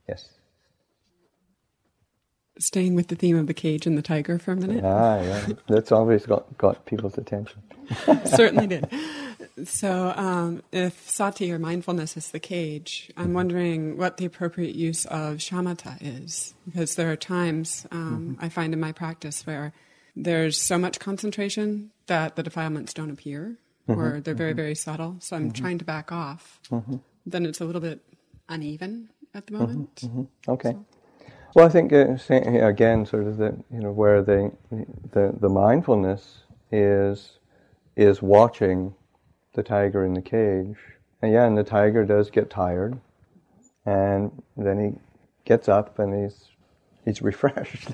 Yes. Staying with the theme of the cage and the tiger for a minute. Yeah. That's always got people's attention. Certainly did. So if sati or mindfulness is the cage, I'm wondering what the appropriate use of shamatha is. Because there are times I find in my practice where there's so much concentration that the defilements don't appear, or they're very, very subtle. So I'm trying to back off. Then it's a little bit uneven at the moment. Okay. So. Well, I think again, sort of where the mindfulness is watching the tiger in the cage, and the tiger does get tired, and then he gets up and he's refreshed.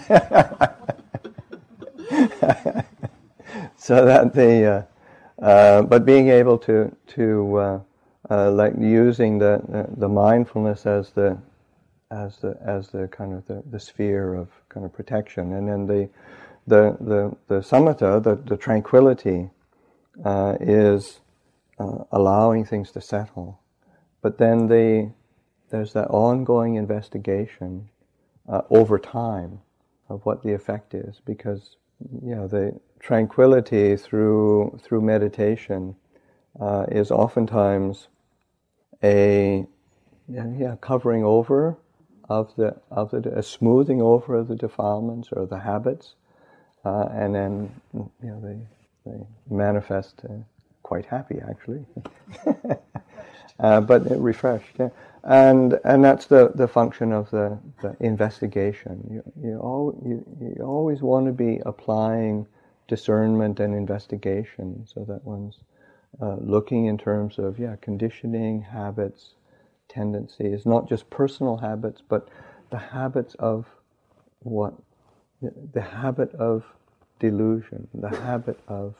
So that but being able to like using the mindfulness as the kind of the sphere of kind of protection, and then the samatha, the tranquility, is allowing things to settle, but then there's that ongoing investigation over time of what the effect is, because the tranquility through meditation is oftentimes a covering over of a smoothing over of the defilements or the habits, and then they manifest quite happy actually, but refreshed. Yeah. And that's the function of the investigation. You always want to be applying discernment and investigation, so that one's looking in terms of conditioning, habits, tendencies, not just personal habits, but the habits of the habit of delusion, the habit of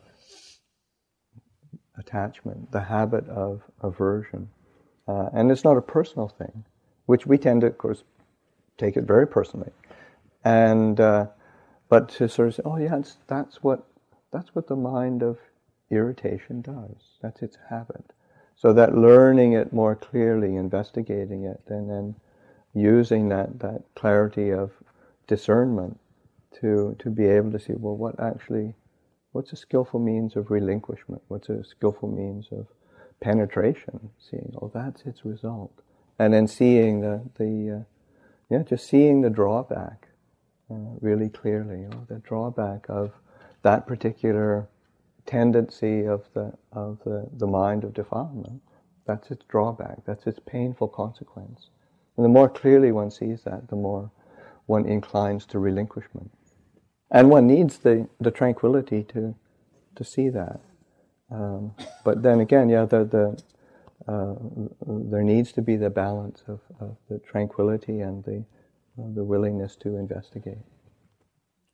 attachment, the habit of aversion. And it's not a personal thing, which we tend to, of course, take it very personally. And but to sort of say, that's what the mind of irritation does. That's its habit. So that learning it more clearly, investigating it, and then using that clarity of discernment to be able to see, well, what's a skillful means of relinquishment? What's a skillful means of penetration? Seeing, that's its result. And then seeing just seeing the drawback really clearly, the drawback of that particular tendency of the mind of defilement. That's its drawback. That's its painful consequence. And the more clearly one sees that, the more one inclines to relinquishment. And one needs the tranquility to see that. But then again, there needs to be the balance of the tranquility and the willingness to investigate.